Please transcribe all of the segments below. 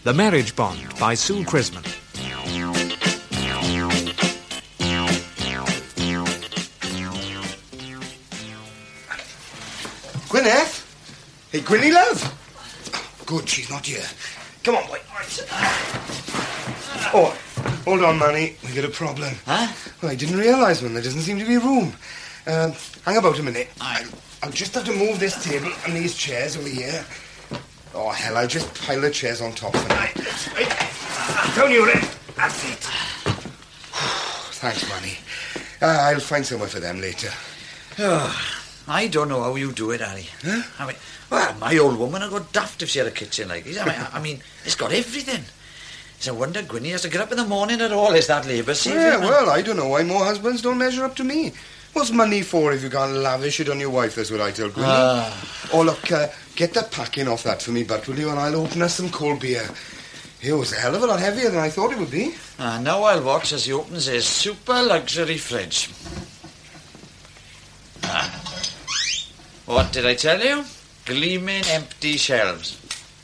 The Marriage Bond by Sue Crisman. Gwyneth? Hey, Gwynnie, love. Good, she's not here. Come on, boy. Oh, hold on, Manny. We got a problem. Huh? Well, I didn't realise, man. There doesn't seem to be room. Hang about a minute. I'll just have to move this table and these chairs over here. Oh, hell, I'll just pile the chairs on top for now. Right. Down you, Red. That's it. Thanks, Manny. I'll find somewhere for them later. Oh, I don't know how you do it, Harry. Huh? I mean, well, my old woman would go daft if she had a kitchen like this. I mean, it's got everything. It's a wonder Gwynnie has to get up in the morning at all. Is that labour saving? Yeah, well, I don't know why more husbands don't measure up to me. What's money for if you can't lavish it on your wife? That's what I tell Gwynnie. Oh, look, get the packing off that for me, Butt, will you? And I'll open us some cold beer. It was a hell of a lot heavier than I thought it would be. Now I'll watch as he opens his super luxury fridge. What did I tell you? Gleaming empty shelves.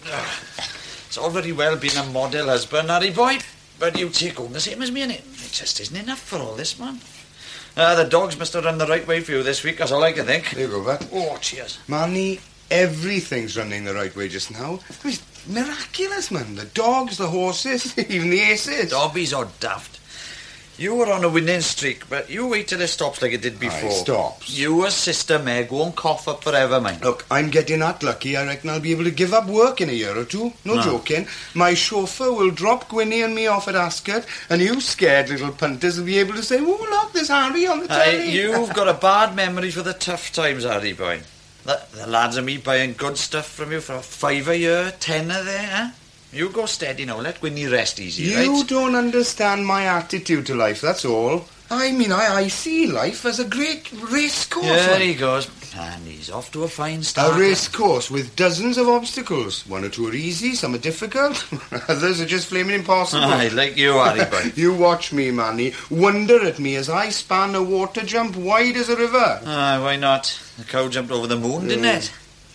It's all very well being a model husband, Harry boy, but you take home the same as me, and it just isn't enough for all this, man. The dogs must have run the right way for you this week, that's all I can think. There you go, Butt. Oh, cheers. Manny, everything's running the right way just now. I mean, it's miraculous, man. The dogs, the horses, even the aces. Dobbies are daft. You were on a winning streak, but you wait till it stops like it did before. Aye, stops. You and Sister Meg won't cough up forever, man. Look, I'm getting that lucky. I reckon I'll be able to give up work in a year or two. No joking. My chauffeur will drop Gwynnie and me off at Ascot, and you scared little punters will be able to say, oh, look, there's Harry on the telly. You've got a bad memory for the tough times, Harry boy. The lads and me buying good stuff from you for $5 a year, 10 a there, huh? You go steady now, let Gwynnie rest easy, right? You don't understand my attitude to life, that's all. I mean, I see life as a great race course. There he goes. And he's off to a fine start. A race course with dozens of obstacles. One or two are easy, some are difficult. Others are just flaming impossible. Aye, like you, Harry boy. You watch me, Manny. Wonder at me as I span a water jump wide as a river. Why not? The cow jumped over the moon, didn't it?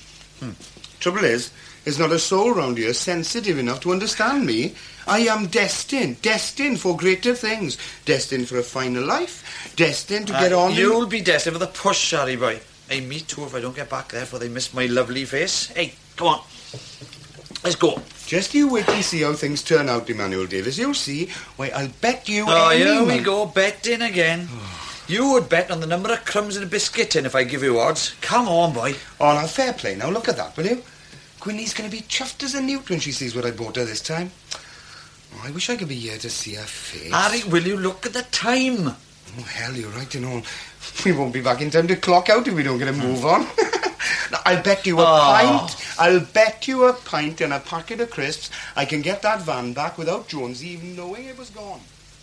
Trouble is, there's not a soul round here sensitive enough to understand me. I am destined for greater things. Destined for a finer life. Destined to get on. You'll be destined for the push, Harry boy. Hey, me too if I don't get back there before they miss my lovely face. Hey, come on. Let's go. Just you wait and see how things turn out, Emmanuel Davis. You'll see. Why, I'll bet you here we go, betting again. You would bet on the number of crumbs in a biscuit tin if I give you odds. Come on, boy. Oh, now, fair play. Now, look at that, will you? Gwynnie's going to be chuffed as a newt when she sees what I bought her this time. Oh, I wish I could be here to see her face. Harry, will you look at the time? Oh, hell, you're right and all. We won't be back in time to clock out if we don't get a move on. Now, I'll bet you a pint. I'll bet you a pint and a packet of crisps I can get that van back without Jonesy even knowing it was gone.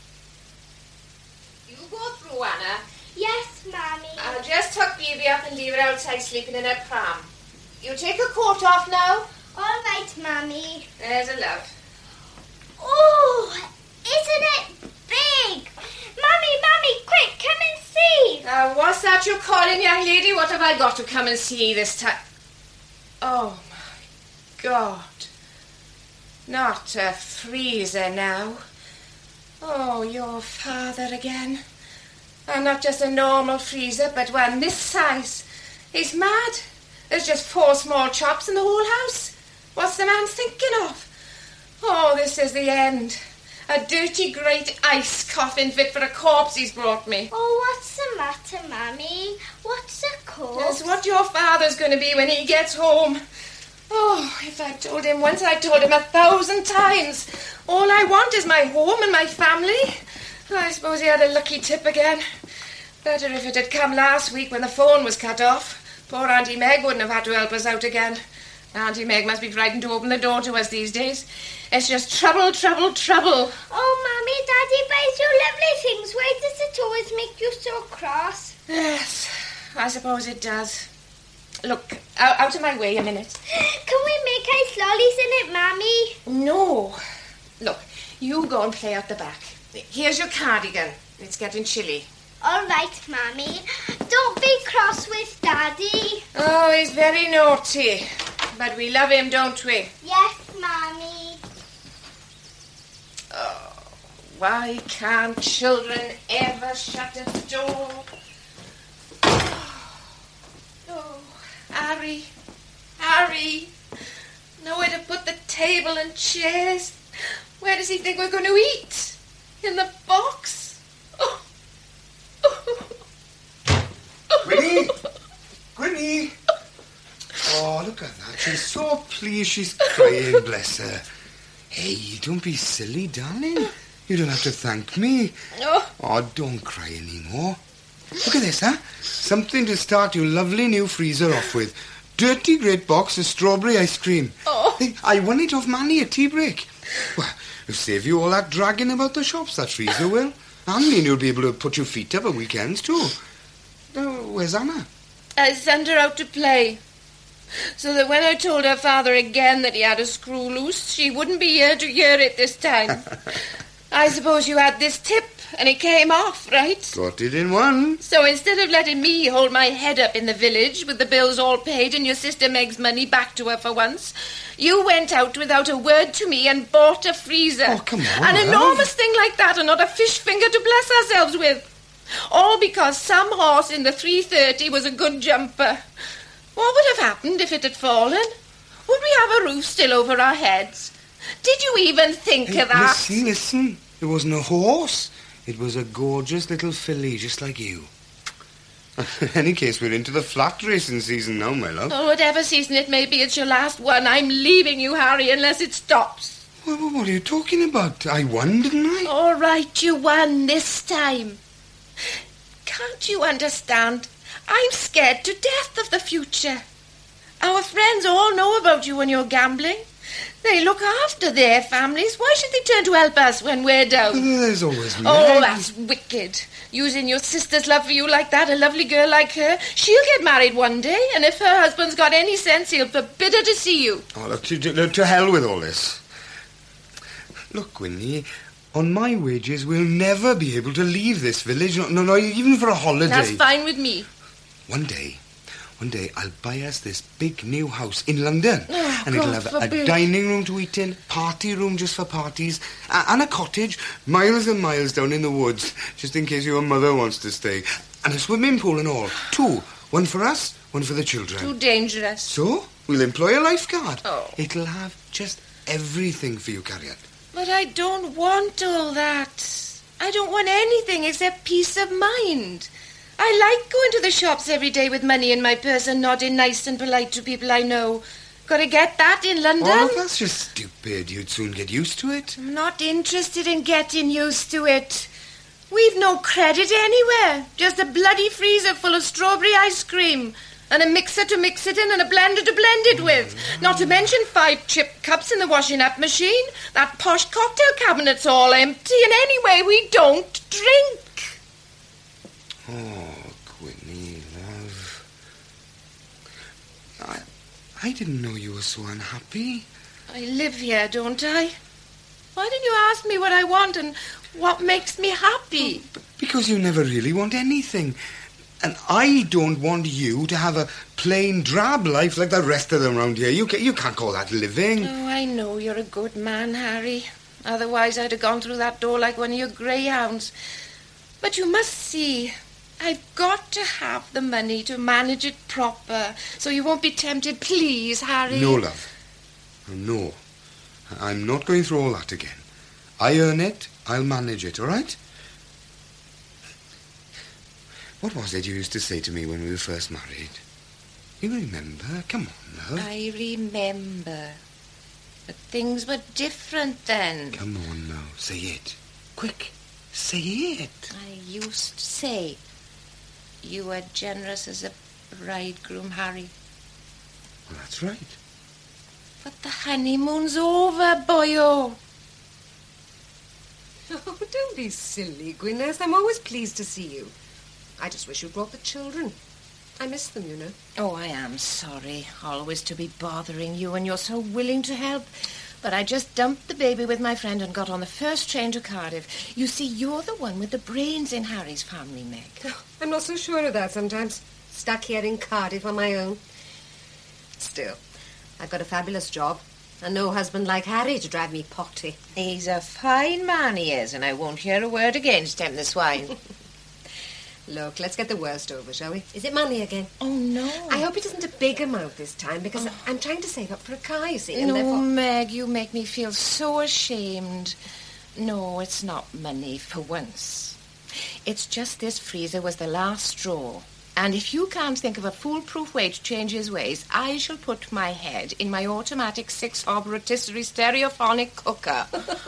You go through, Anna. Yes, Mammy. I'll just tuck Baby up and leave her outside sleeping in her pram. You take her coat off now. All right, Mammy. There's a love. Oh, isn't it big? Mammy, quick, come and see. What's that you're calling, young lady? What have I got to come and see this time? Oh, my God. Not a freezer now. Oh, your father again. And not just a normal freezer, but one this size. He's mad. There's just 4 small chops in the whole house. What's the man thinking of? Oh, this is the end. A dirty, great ice coffin fit for a corpse he's brought me. Oh, what's the matter, Mammy? What's a corpse? That's what your father's going to be when he gets home. Oh, if I told him once, I told him 1,000 times. All I want is my home and my family. I suppose he had a lucky tip again. Better if it had come last week when the phone was cut off. Poor Auntie Meg wouldn't have had to help us out again. Auntie Meg must be frightened to open the door to us these days. It's just trouble, trouble, trouble. Oh, Mammy, Daddy buys you lovely things. Why does it always make you so cross? Yes, I suppose it does. Look, out of my way a minute. Can we make ice lollies in it, Mammy? No. Look, you go and play out the back. Here's your cardigan. It's getting chilly. All right, Mammy. Don't be cross with Daddy. Oh, he's very naughty. But we love him, don't we? Yes, Mammy. why can't children ever shut a door? Oh, Harry. Harry. Nowhere to put the table and chairs. Where does he think we're going to eat? In the box? Oh. Gwynnie! Gwynnie! Oh, look at that. She's so pleased she's crying, bless her. Hey, don't be silly, darling. You don't have to thank me. Oh, don't cry anymore. Look at this, huh? Something to start your lovely new freezer off with. Dirty great box of strawberry ice cream. Oh. Hey, I won it off Manny at tea break. Well, it'll save you all that dragging about the shops, that freezer will. And then you'll be able to put your feet up at weekends, too. Now, where's Anna? I sent her out to play. So that when I told her father again that he had a screw loose, she wouldn't be here to hear it this time. I suppose you had this tip, and it came off, right? Got it in one. So instead of letting me hold my head up in the village with the bills all paid and your sister Meg's money back to her for once, you went out without a word to me and bought a freezer. Oh, come on, An love. enormous thing like that and not a fish finger to bless ourselves with. All because some horse in the 3:30 was a good jumper. What would have happened if it had fallen? Would we have a roof still over our heads? Did you even think Hey, of that? listen. It wasn't a horse. It was a gorgeous little filly, just like you. In any case, we're into the flat racing season now, my love. Oh, whatever season it may be, it's your last one. I'm leaving you, Harry, unless it stops. What are you talking about? I won, didn't I? All right, you won this time. Can't you understand? I'm scared to death of the future. Our friends all know about you when you're gambling. They look after their families. Why should they turn to help us when we're down? There's always me. Oh, that's wicked. Using your sister's love for you like that, a lovely girl like her. She'll get married one day, and if her husband's got any sense, he'll forbid her to see you. Oh, look, to hell with all this. Look, Winnie, on my wages, we'll never be able to leave this village. No, even for a holiday. That's fine with me. One day, I'll buy us this big new house in London. Oh, and it'll God have forbid. a dining room to eat in, party room just for parties, and a cottage miles and miles down in the woods, just in case your mother wants to stay. And a swimming pool and all. 2. One for us, one for the children. Too dangerous. So, we'll employ a lifeguard. Oh. It'll have just everything for you, Carriot. But I don't want all that. I don't want anything except peace of mind. I like going to the shops every day with money in my purse and nodding nice and polite to people I know. Gotta get that in London. Oh, look, that's just stupid. You'd soon get used to it. I'm not interested in getting used to it. We've no credit anywhere. Just a bloody freezer full of strawberry ice cream. And a mixer to mix it in and a blender to blend it with. Not to mention 5 chip cups in the washing up machine. That posh cocktail cabinet's all empty. And anyway, we don't drink. Oh, Gwynnie, love. I didn't know you were so unhappy. I live here, don't I? Why didn't you ask me what I want and what makes me happy? Because you never really want anything. And I don't want you to have a plain, drab life like the rest of them around here. You can't call that living. Oh, I know you're a good man, Harry. Otherwise, I'd have gone through that door like one of your greyhounds. But you must see, I've got to have the money to manage it proper, so you won't be tempted. Please, Harry. No, love. No. I'm not going through all that again. I earn it, I'll manage it, all right? What was it you used to say to me when we were first married? You remember? Come on, love. I remember. But things were different then. Come on now, say it. Quick, say it. I used to say, you were generous as a bridegroom, Harry. Well, that's right. But the honeymoon's over, boyo. Oh, don't be silly, Gwyneth. I'm always pleased to see you. I just wish you'd brought the children. I miss them, you know. Oh, I am sorry. Always to be bothering you, and you're so willing to help. But I just dumped the baby with my friend and got on the first train to Cardiff. You see, you're the one with the brains in Harry's family, Meg. Oh, I'm not so sure of that sometimes. Stuck here in Cardiff on my own. Still, I've got a fabulous job. And no husband like Harry to drive me potty. He's a fine man, he is, and I won't hear a word against him, the swine. Look, let's get the worst over, shall we? Is it money again? Oh, no. I hope it isn't a big amount this time, because I'm trying to save up for a car, you see, and No, therefore... Meg, you make me feel so ashamed. No, it's not money for once. It's just this freezer was the last straw. And if you can't think of a foolproof way to change his ways, I shall put my head in my automatic 6-hob rotisserie stereophonic cooker.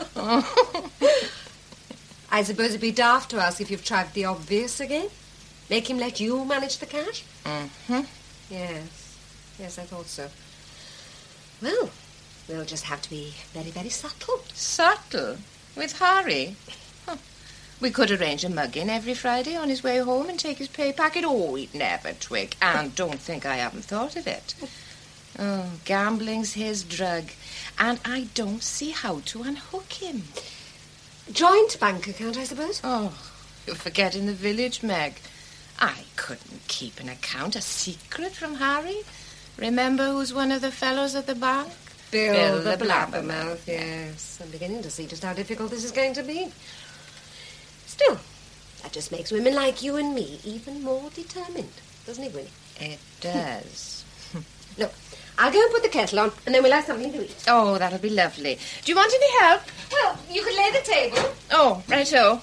I suppose it'd be daft to ask if you've tried the obvious again? Make him let you manage the cash? Mm-hmm. Yes, I thought so. Well, we'll just have to be very, very subtle. Subtle? With Harry? Huh. We could arrange a mug-in every Friday on his way home and take his pay packet. Oh, he'd never twig. And don't think I haven't thought of it. Oh, gambling's his drug. And I don't see how to unhook him. Joint bank account, I suppose? Oh, you're forgetting the village, Meg. I couldn't keep an account a secret from Harry. Remember who's one of the fellows at the bank? Bill the Blabbermouth, yes. I'm beginning to see just how difficult this is going to be. Still, that just makes women like you and me even more determined, doesn't it, Winnie? It does. Look, I'll go and put the kettle on, and then we'll have something to eat. Oh, that'll be lovely. Do you want any help? Well, you could lay the table. Oh, righto.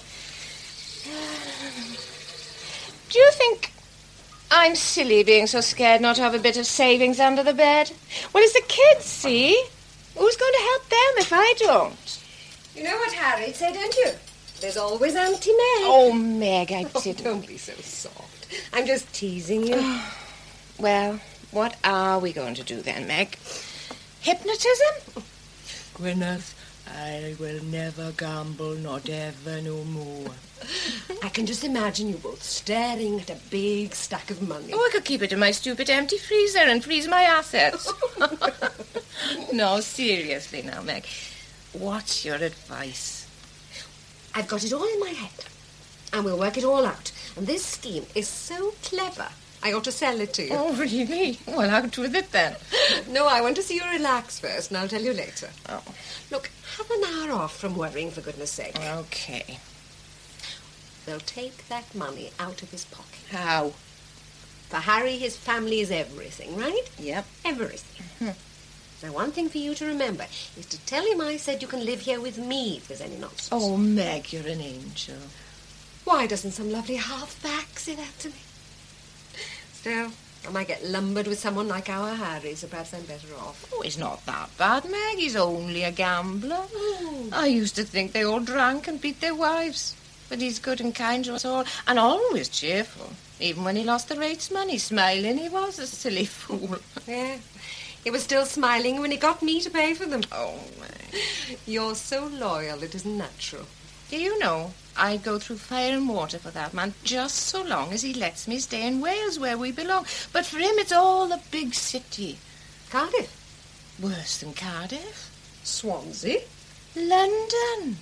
Do you think I'm silly being so scared not to have a bit of savings under the bed? Well, it's the kids, see? Who's going to help them if I don't? You know what Harry said, don't you? There's always Auntie Meg. Oh, Meg, I didn't. Don't be so soft. I'm just teasing you. Well, what are we going to do then, Meg? Hypnotism? Gwyneth, I will never gamble, not ever no more. I can just imagine you both staring at a big stack of money. Oh, I could keep it in my stupid empty freezer and freeze my assets. No, seriously now, Meg. What's your advice? I've got it all in my head, and we'll work it all out. And this scheme is so clever, I ought to sell it to you. Oh, really? Well, out with it then. No, I want to see you relax first, and I'll tell you later. Oh. Look, have an hour off from worrying, for goodness sake. Okay. They'll take that money out of his pocket. How? For Harry, his family is everything, right? Yep. Everything. Now, one thing for you to remember is to tell him I said you can live here with me if there's any nonsense. Oh, Meg, you're an angel. Why doesn't some lovely halfback say that to me? Still, I might get lumbered with someone like our Harry, so perhaps I'm better off. Oh, he's not that bad, Meg. He's only a gambler. I used to think they all drank and beat their wives. But he's good and kind to us all, and always cheerful. Even when he lost the rates money, smiling he was, a silly fool. Yeah, he was still smiling when he got me to pay for them. Oh, Meg. You're so loyal, it isn't natural. Do you know, I'd go through fire and water for that man, just so long as he lets me stay in Wales where we belong. But for him, it's all the big city. Cardiff? Worse than Cardiff. Swansea? London.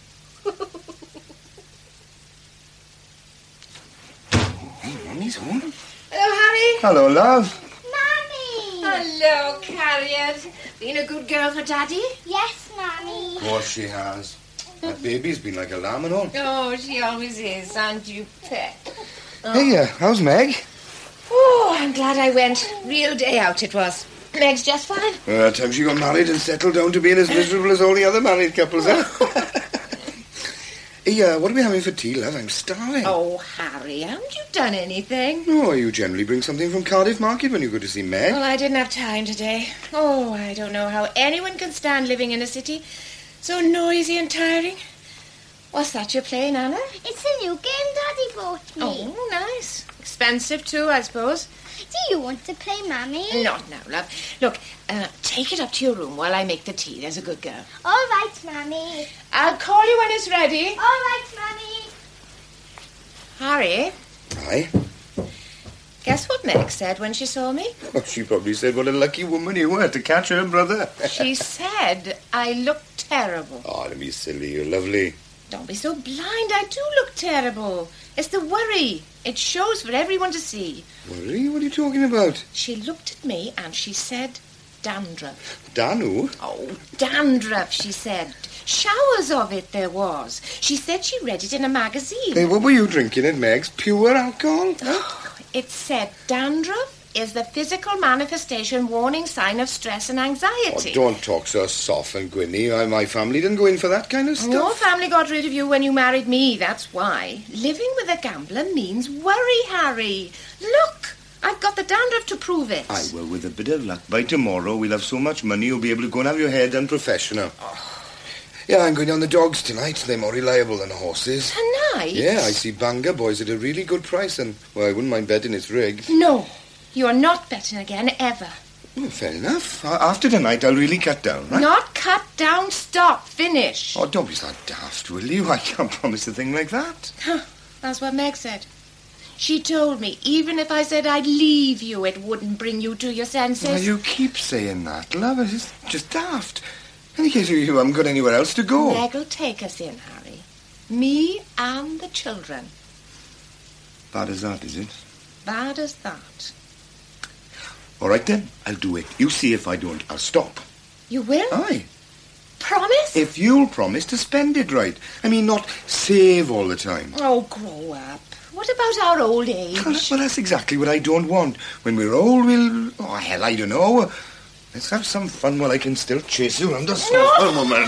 Hey, Mummy's home. Hello, Harry. Hello, love. Mummy! Hello, Harriet. Been a good girl for Daddy? Yes, Mummy. Of course she has. That baby's been like a lamb and all. Oh, she always is, aren't you, pet? Hey, how's Meg? Oh, I'm glad I went. Real day out it was. Meg's just fine. Time she got married and settled down to being as miserable as all the other married couples, huh? Hey, what are we having for tea, love? I'm starving. Oh, Harry, haven't you done anything? No, you generally bring something from Cardiff Market when you go to see Meg. Well, I didn't have time today. Oh, I don't know how anyone can stand living in a city so noisy and tiring. What's that you're playing, Anna? It's a new game Daddy bought me. Oh, nice. Expensive too, I suppose. Do you want to play, Mummy? Not now, love. Look, take it up to your room while I make the tea. There's a good girl. All right, Mummy. I'll call you when it's ready. All right, Mummy. Harry, Aye? guess what Meg said when she saw me? Oh, she probably said what a lucky woman you were to catch her brother. She said I looked terrible. Oh, don't be silly. You're lovely. Don't be so blind. I do look terrible. It's the worry. It shows for everyone to see. Worry? What are you talking about? She looked at me and she said, dandruff. Dan who? Oh, dandruff, she said. Showers of it there was. She said she read it in a magazine. Hey, what were you drinking at Meg's? Pure alcohol? It said dandruff is the physical manifestation warning sign of stress and Oh, anxiety. don't talk so soft and Gwynny. My family didn't go in for that kind of stuff. Your family got rid of you when you married me, that's why. Living with a gambler means worry, Harry. Look, I've got the dandruff to prove it. Aye, well, with a bit of luck, by tomorrow we'll have so much money you'll be able to go and have your hair done professional. Yeah, I'm going on the dogs tonight. They're more reliable than the horses. Tonight? Yeah, I see Bangor boys at a really good price, and, well, I wouldn't mind betting it's rigged. No, you're not betting again, ever. Well, fair enough. After tonight, I'll really cut down, right? Not cut down, stop, finish. Oh, don't be so daft, will you? I can't promise a thing like that. That's what Meg said. She told me even if I said I'd leave you, it wouldn't bring you to your senses. Well, you keep saying that, love. It's just daft. In the case you haven't got anywhere else to go. Meg'll take us in, Harry. Me and the children. Bad as that, is it? Bad as that. All right, then. I'll do it. You see if I don't, I'll stop. You will? Aye. Promise? If you'll promise to spend it right. I mean, not save all the time. Oh, grow up. What about our old age? Well, that's exactly what I don't want. When we're old, we'll... Oh, hell, I don't know. Let's have some fun while I can still chase you around the sofa, woman.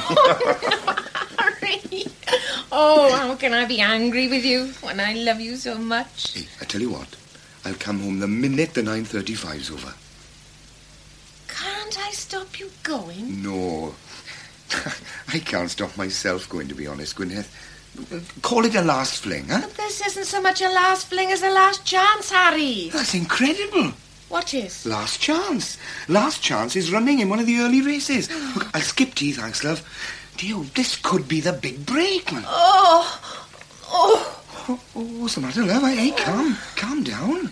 Harry. Oh, how can I be angry with you when I love you so much? Hey, I tell you what. I'll come home the minute the 9:35's over. Can't I stop you going? No. I can't stop myself going, to be honest, Gwyneth. Call it a last fling, huh? But this isn't so much a last fling as a last chance, Harry. That's incredible. What is? Last chance. Last chance is running in one of the early races. Look, I'll skip tea, thanks, love. Dear, this could be the big break, man. Oh. What's the matter, love? Hey, calm down.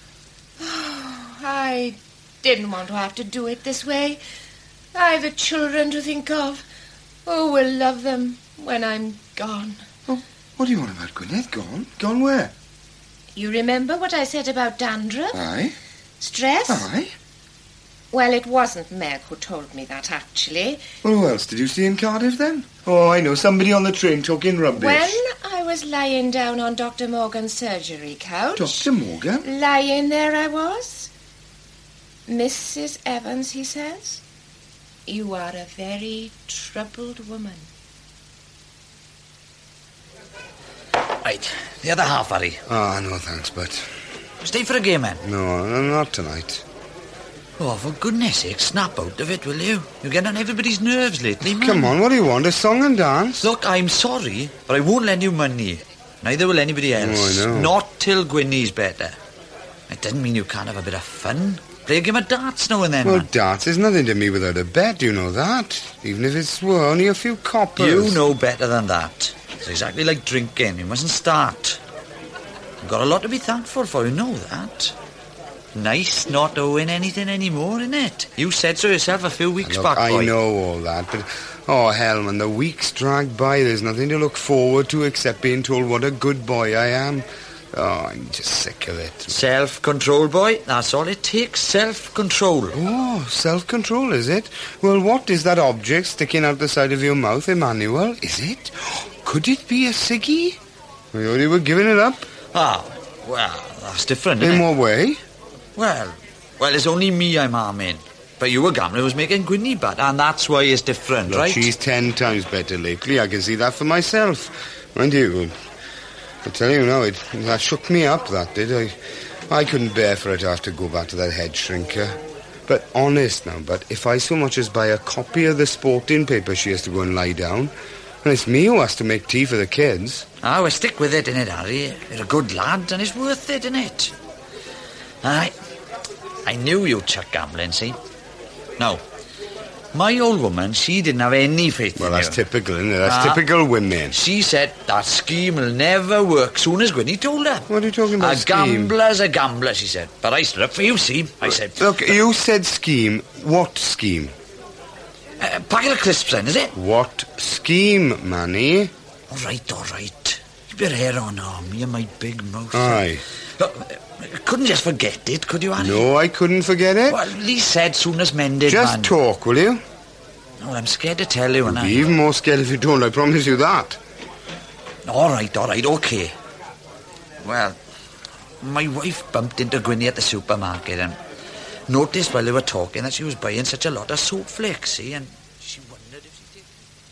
I didn't want to have to do it this way. I've the children to think of. Oh, we'll love them when I'm gone. Oh, what do you want about, Gwyneth? Gone? Gone where? You remember what I said about dandruff? Aye. Stress? Aye. Well, it wasn't Meg who told me that, actually. Well, who else did you see in Cardiff, then? Oh, I know, somebody on the train talking rubbish. When I was lying down on Dr. Morgan's surgery couch... Dr. Morgan? Lying there I was. Mrs. Evans, he says, you are a very troubled woman. Right, the other half, Harry. Ah, no, thanks, but... Stay for a game, then. No, not tonight. Oh, for goodness sake, snap out of it, will you? You're getting on everybody's nerves lately, man. Come on, what do you want? A song and dance? Look, I'm sorry, but I won't lend you money. Neither will anybody else. Oh, I know. Not till Gwynny's better. It doesn't mean you can't have a bit of fun. Play a game of darts now and then, Well, man. darts is nothing to me without a bet, you know that. Even if it's only a few coppers. You know better than that. It's exactly like drinking. You mustn't start. You've got a lot to be thankful for, you know that. Nice not to win anything anymore, innit? You said so yourself a few weeks Look, back, boy. I know all that, but... Oh, hell, man, the weeks drag by. There's nothing to look forward to except being told what a good boy I am. Oh, I'm just sick of it. Self-control, boy. That's all it takes. Self-control. Oh, self-control, is it? Well, what is that object sticking out the side of your mouth, Emmanuel? Is it? Could it be a ciggy? We already were giving it up. Ah, well, that's different, In isn't it? what way? Well, it's only me I'm harming. But you were gambling who's making Gwynny bad, and that's why it's different, Look, right? she's 10 times better lately. I can see that for myself. Mind you, I tell you now, that shook me up, that did. I couldn't bear for her to have to go back to that head shrinker. But honest now, but if I so much as buy a copy of the sporting paper, she has to go and lie down. And it's me who has to make tea for the kids. Ah, well, stick with it, innit, Harry? You're a good lad, and it's worth it, innit? I knew you'd chuck gambling, see? Now, my old woman, she didn't have any faith Well, in that's you. typical, isn't it? That's typical women. She said that scheme will never work, soon as Gwynny told her. What are you talking about, A scheme? gambler's a gambler, she said. But I stood up for you, see? I said, Look, you said scheme. What scheme? packet of crisps then, is it? What scheme, Manny? All right. Keep your hair on, me and my big mouth. Aye. Couldn't just forget it, could you, Harry? No, I couldn't forget it. Well, at least said soon as mended, Just man. talk, will you? Oh, I'm scared to tell you, and You'll be even more scared if you don't, I promise you that. All right, okay. Well, my wife bumped into Gwynnie at the supermarket and noticed while they were talking that she was buying such a lot of soap flakes, see, and she wondered if she'd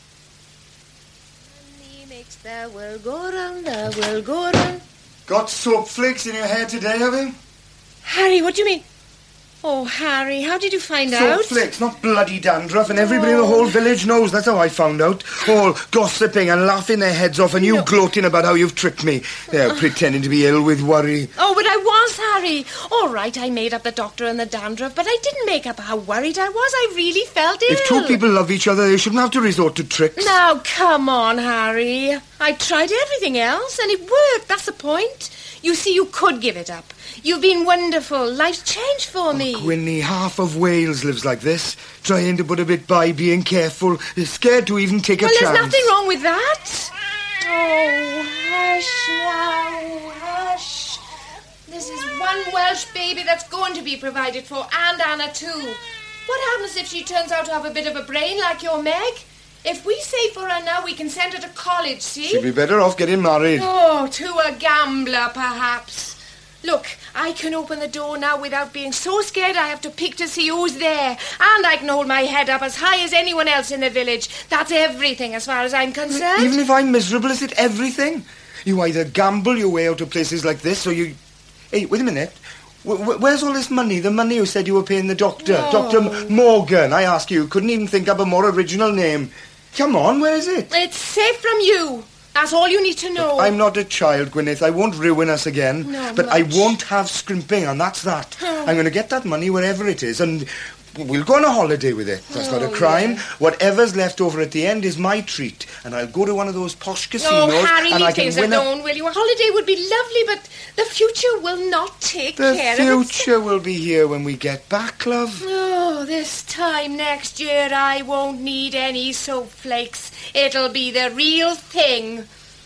take... Money makes the world go round, the world go round. Got soap flakes in your hair today, have you? Harry, what do you mean? Oh, Harry, how did you find out? Soap flakes, not bloody dandruff, and everybody in the whole village knows. That's how I found out. All gossiping and laughing their heads off, and you gloating about how you've tricked me. They're pretending to be ill with worry. Oh, but I was, Harry. All right, I made up the doctor and the dandruff, but I didn't make up how worried I was. I really felt ill. If two people love each other, they shouldn't have to resort to tricks. Now, come on, Harry. I tried everything else, and it worked. That's the point. You see, you could give it up. You've been wonderful. Life's changed for me. Gwynnie, half of Wales lives like this, trying to put a bit by, being careful, scared to even take a chance. Well, there's nothing wrong with that. Oh, hush now, hush. This is one Welsh baby that's going to be provided for, and Anna too. What happens if she turns out to have a bit of a brain like your Meg? If we save for her now, we can send her to college, see? She'd be better off getting married. Oh, to a gambler, perhaps. Look, I can open the door now without being so scared I have to peek to see who's there. And I can hold my head up as high as anyone else in the village. That's everything as far as I'm concerned. Even if I'm miserable, is it everything? You either gamble your way out of places like this, or you... Hey, wait a minute. Where's all this money? The money you said you were paying the doctor? Oh. Dr. Morgan, I ask you. Couldn't even think up a more original name. Come on, where is it? It's safe from you. That's all you need to know. I'm not a child, Gwyneth. I won't ruin us again. No, but I much. won't have scrimping, and that's that. Oh. I'm going to get that money wherever it is, and we'll go on a holiday with it. That's not a Oh, crime. yeah. Whatever's left over at the end is my treat, and I'll go to one of those posh casinos, Oh, Harry, and I leave can things win alone, will you? A holiday would be lovely, but the future will not take The care of it. future will be here when we get back, love. Oh, this time next year I won't need any soap flakes. It'll be the real thing.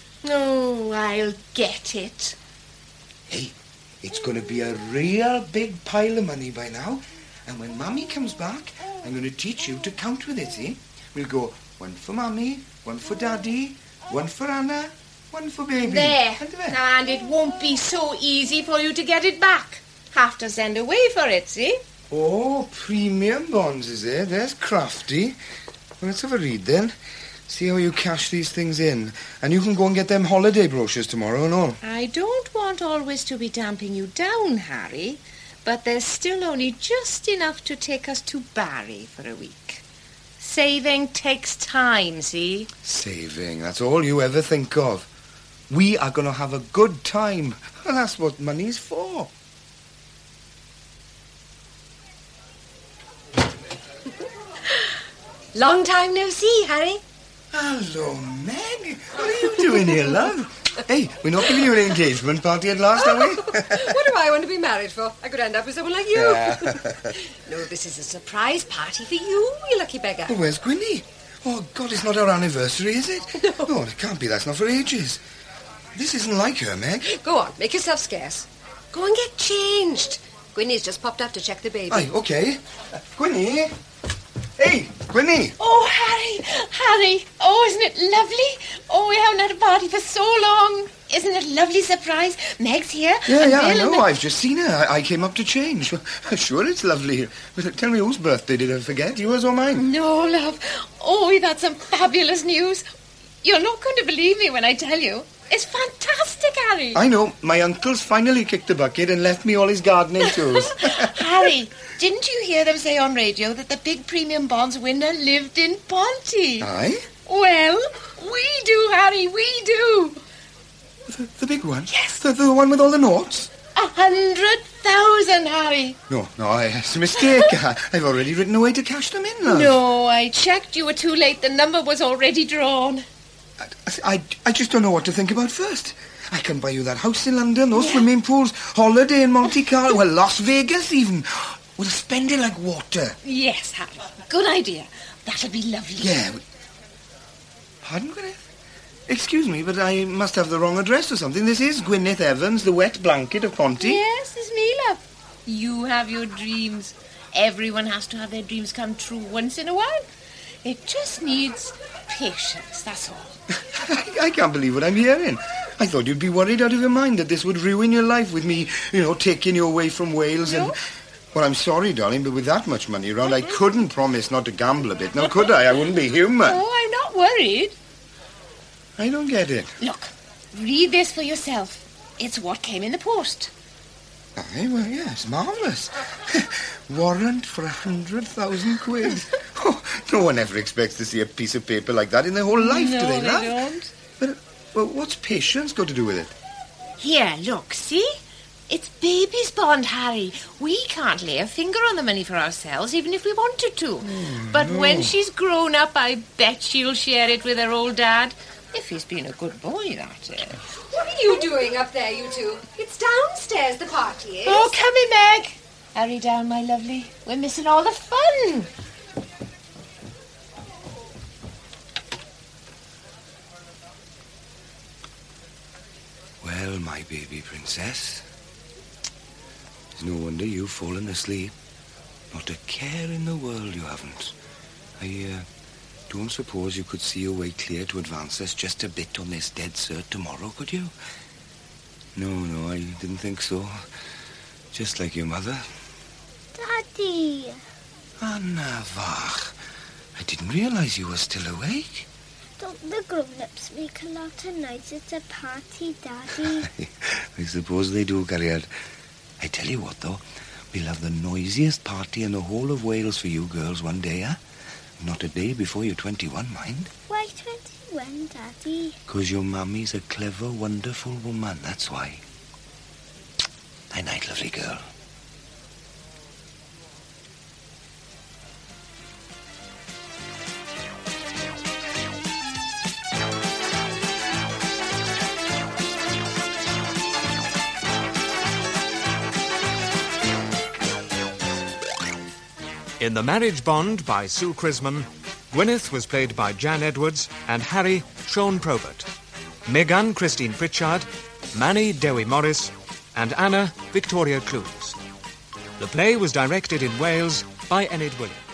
Oh, I'll get it. Hey, it's going to be a real big pile of money by now. And when Mummy comes back, I'm going to teach you to count with it, see? We'll go one for Mummy, one for Daddy, one for Anna, one for Baby. There. And there. And it won't be so easy for you to get it back. Have to send away for it, see? Oh, premium bonds, is it? There's crafty. Well, let's have a read then. See how you cash these things in. And you can go and get them holiday brochures tomorrow and all. I don't want always to be damping you down, Harry, but there's still only just enough to take us to Barry for a week. Saving takes time, see? Saving, that's all you ever think of. We are going to have a good time. And that's what money's for. Long time no see, Harry. Hello, Meg. What are you doing here, love? Hey, we're not giving you an engagement party at last, are we? What do I want to be married for? I could end up with someone like you. No, this is a surprise party for you, you lucky beggar. Well, where's Gwynnie? Oh, God, it's not our anniversary, is it? No. Oh, it can't be. That's not for ages. This isn't like her, Meg. Go on, make yourself scarce. Go and get changed. Gwynnie's just popped up to check the baby. Aye, OK. Gwynnie? Hey, Gwynnie. Oh, Harry. Oh, isn't it lovely? Oh, we haven't had a party for so long. Isn't it a lovely surprise? Meg's here. and Yeah, I Bill and know. I've just seen her. I came up to change. Sure, it's lovely. But tell me, whose birthday did I forget? Yours or mine? No, love. Oh, we've had some fabulous news. You're not going to believe me when I tell you. It's fantastic, Harry. I know. My uncle's finally kicked the bucket and left me all his gardening tools. Harry, didn't you hear them say on radio that the big premium bonds winner lived in Ponty? Aye? Well, we do, Harry, we do. The big one? Yes. The one with all the notes? 100,000, Harry. No, it's a mistake. I've already written away to cash them in, love. No, I checked. You were too late. The number was already drawn. I just don't know what to think about first. I can buy you that house in London, those swimming pools, holiday in Monte Carlo, well, Las Vegas even. We'll spend it like water. Yes, Harry. Good idea. That'll be lovely. Yeah. Pardon, Gwyneth? Excuse me, but I must have the wrong address or something. This is Gwyneth Evans, the wet blanket of Ponty. Yes, it's me, love. You have your dreams. Everyone has to have their dreams come true once in a while. It just needs patience, that's all. I can't believe what I'm hearing. I thought you'd be worried out of your mind that this would ruin your life with me, taking you away from Wales and... Well, I'm sorry, darling, but with that much money around, I couldn't promise not to gamble a bit. Now, could I? I wouldn't be human. Oh, I'm not worried. I don't get it. Look, read this for yourself. It's what came in the post. Aye, well, yes, marvellous. Warrant for 100,000 quid. Oh, no one ever expects to see a piece of paper like that in their whole life, do they, love? No, they don't. But, well, what's patience got to do with it? Here, look, see? It's baby's bond, Harry. We can't lay a finger on the money for ourselves, even if we wanted to. But when she's grown up, I bet she'll share it with her old dad. If he's been a good boy, that is. What are you doing up there, you two? It's downstairs the party is. Oh, come in, Meg. Hurry down, my lovely. We're missing all the fun. Well, my baby princess, it's no wonder you've fallen asleep. Not a care in the world you haven't. I don't suppose you could see your way clear to advance us just a bit on this dead cert tomorrow, could you? No, I didn't think so. Just like your mother. Daddy. Anna Vach, I didn't realize you were still awake. Don't the grown-ups make a lot of noise at a party, Daddy? I suppose they do, Cariad. I tell you what, though, we'll have the noisiest party in the whole of Wales for you girls one day, huh? Not a day before you're 21, mind. Why 21, Daddy? 'Cause your mummy's a clever, wonderful woman, that's why. Night-night, lovely girl. In The Marriage Bond by Sue Crisman, Gwyneth was played by Jan Edwards and Harry, Sean Probert. Megan, Christine Pritchard, Manny, Dewi Morris, and Anna, Victoria Clues. The play was directed in Wales by Enid Williams.